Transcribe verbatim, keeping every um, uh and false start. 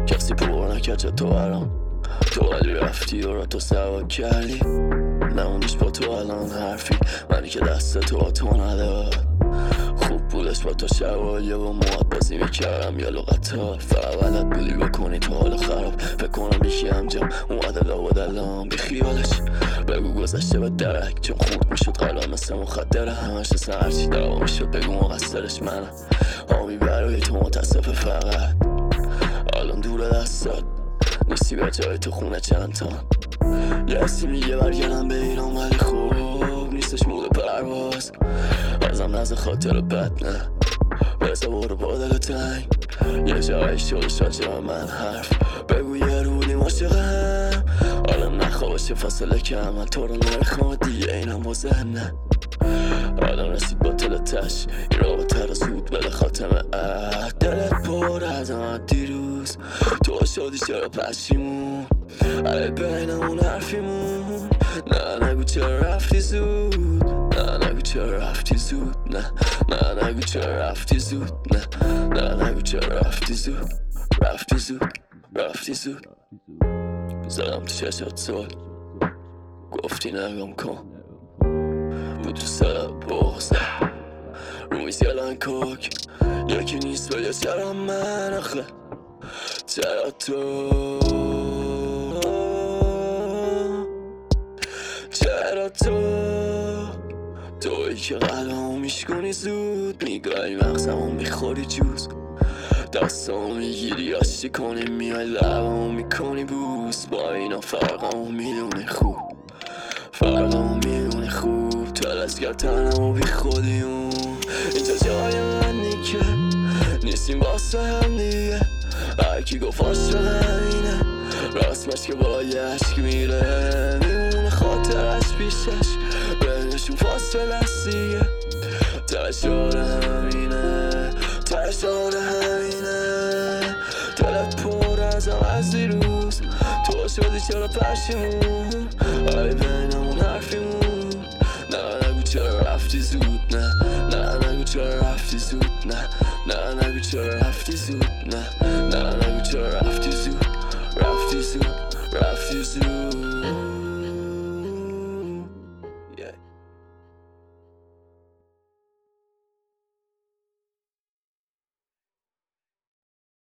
کسی پر نکرد جا تو برام، تو ولی رفتی و را تو سوا کردی، نموندش با تو الان حرفی، منی که دست تو تو نداد. خوب بودش با تو شوالیه و مواد بازی میکردم یا لغتا، فقط بلد بودی بکنی تو حال خراب. فکر کنم یکی همجام اومده لابد الان بی خیالش، بگو گذشته به درک چون خورد میشد قلم مثل مخدره، همش اصلا هرچی دعوا میشد بگو مقصرش منم. آمی برای تو متاسفه فقط الان دور دستات نیستی، به جای تو خونه چند تان. یه حسی میگه برگردم به ایران ولی خوب نیستش موقع پرواز، ازم نزد خاطر بد نه بزا برو با دل تنگ، یه جایی شده شاجرم من حرف بگو یه رو بودیم عاشقم، حالا نخواهش فاصله کم، من تو رو نرخوام دیگه اینم با ذهنه، الان رسید با تلتش این رابطه رو زود بده خاتمه. اه دلت پر از آن دیروز تو شدی چرا پشیمون، علی بینمون حرفیمون، نه نگو چرا رفتی زود، نه نگو چرا رفتی زود، نه نه نگو چرا رفتی زود، نه نه نگو چرا رفتی زود، رفتی زود رفتی زود. زدم تو چشات سوال گفتی نگم کن، بود تو سر بغزه رو میز یلن کوک، یکی نیست ولی چرا من آخه، چرا تو، چرا تو تویی که قلمو میشکنی زود، میگای مغزمو میخوری جوز، دستمو میگیری آشتی کنی میای لبمو میکنی بوس، با اینا فرقمو میدونی خوب، فرقمو میدونی خوب، تلسگر تنمو بی خودیون، اینجا جای منی که نیستیم واسه هم دیگه، هرکی گفت عاشق همینه راستمش که با یه عشق میره، میمونه خاطرش پیشش بینشون فاصله است دیگه، تشار همینه تشار همینه، دلت پر ازم از دیروز تو شدی چرا پشیمون، ای بینمون حرفیمون، نه نگو چرا رفتی زود، نه نه نگو چرا رفتی زود، نه نه نگو چرا رفتی زود، نه نه نگو چرا رفتی زود، رفتی زود رفتی زود.